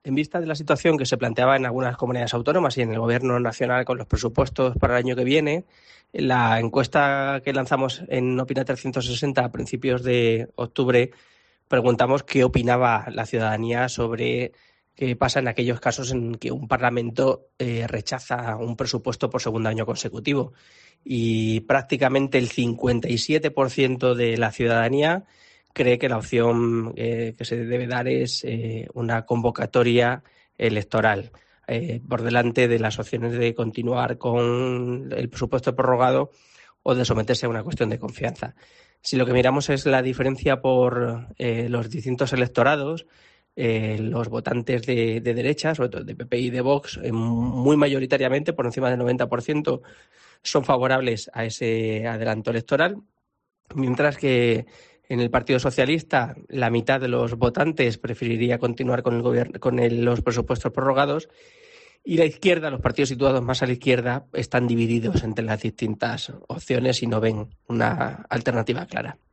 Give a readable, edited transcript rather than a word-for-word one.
en vista de la situación que se planteaba en algunas comunidades autónomas y en el Gobierno nacional con los presupuestos para el año que viene, la encuesta que lanzamos en Opina 360 a principios de octubre preguntamos qué opinaba la ciudadanía sobre qué pasa en aquellos casos en que un Parlamento rechaza un presupuesto por segundo año consecutivo. Y prácticamente el 57% de la ciudadanía cree que la opción que se debe dar es una convocatoria electoral, por delante de las opciones de continuar con el presupuesto prorrogado o de someterse a una cuestión de confianza. Si lo que miramos es la diferencia por los distintos electorados, los votantes de derecha, sobre todo de PP y de Vox, muy mayoritariamente, por encima del 90%, son favorables a ese adelanto electoral, mientras que en el Partido Socialista la mitad de los votantes preferiría continuar con el gobierno, los presupuestos prorrogados, y la izquierda, los partidos situados más a la izquierda, están divididos entre las distintas opciones y no ven una alternativa clara.